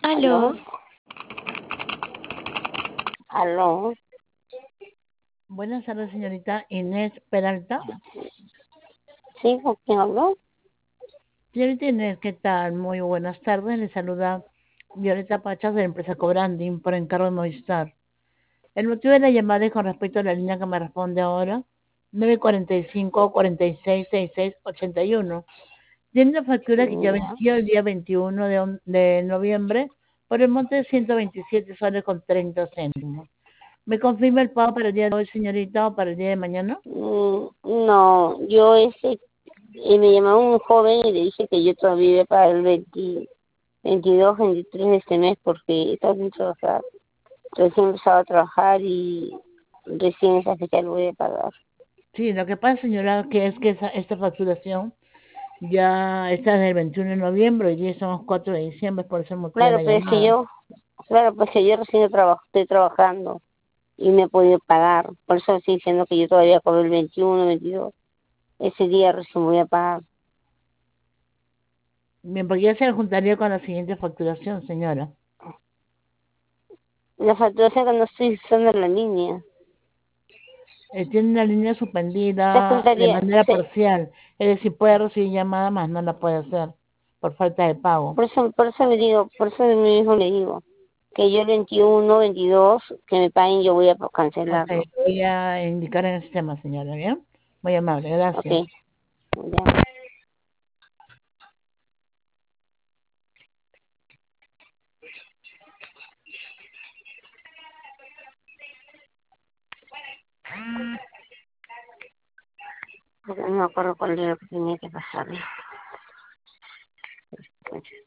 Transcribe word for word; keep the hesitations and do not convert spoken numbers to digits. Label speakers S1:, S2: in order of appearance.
S1: ¿Aló?
S2: ¿Aló? ¿Aló?
S1: Buenas tardes, señorita Inés Peralta.
S2: ¿Sí? ¿Con quién habló?
S1: Señorita Inés, ¿qué tal? Muy buenas tardes. Le saluda Violeta Pachas de la empresa Cobranding por encargo de Movistar. El motivo de la llamada es con respecto a la línea que me responde ahora, nueve cuatro cinco, cuatro seis, seis seis ocho uno. Tiene una factura que ya
S2: Ya.
S1: venció el día veintiuno de, on- de noviembre por el monte de ciento veintisiete soles con treinta céntimos. ¿Me confirma el pago para el día de hoy, señorita, o para el día de mañana?
S2: Mm, No, yo ese, y me llamó un joven y le dije que yo todavía iba para el veinte, veintidós, veintitrés de este mes porque estaba sin trabajar. Recién empezaba a trabajar y recién esa fecha lo voy a pagar.
S1: Sí, lo que pasa, señora, que es que esa, esta facturación ya está desde el veintiuno de noviembre, hoy día estamos cuatro de diciembre, por eso el motivo de
S2: Claro,
S1: la
S2: pero es que
S1: llamada.
S2: yo, claro, pues que yo recién trabajo, estoy trabajando y me he podido pagar. Por eso estoy diciendo que yo todavía cobro el veintiuno, veintidós. Ese día recién voy a pagar.
S1: Bien, porque ya se juntaría con la siguiente facturación, señora.
S2: La facturación que no estoy usando la línea.
S1: Eh, tiene una línea
S2: Se
S1: suspendida de
S2: juntaría,
S1: manera
S2: se,
S1: parcial, es decir, puede recibir llamada, más no la puede hacer por falta de pago.
S2: por eso, por eso le digo, por eso mismo le digo, que yo el veintiuno, veintidós, que me paguen, yo voy a
S1: Ok,
S2: cancelarlo.
S1: voy a indicar en el sistema, señora, ¿bien? Muy amable,
S2: Ok,
S1: gracias.
S2: ya. Porque no me acuerdo cuál era lo que tenía que pasarle.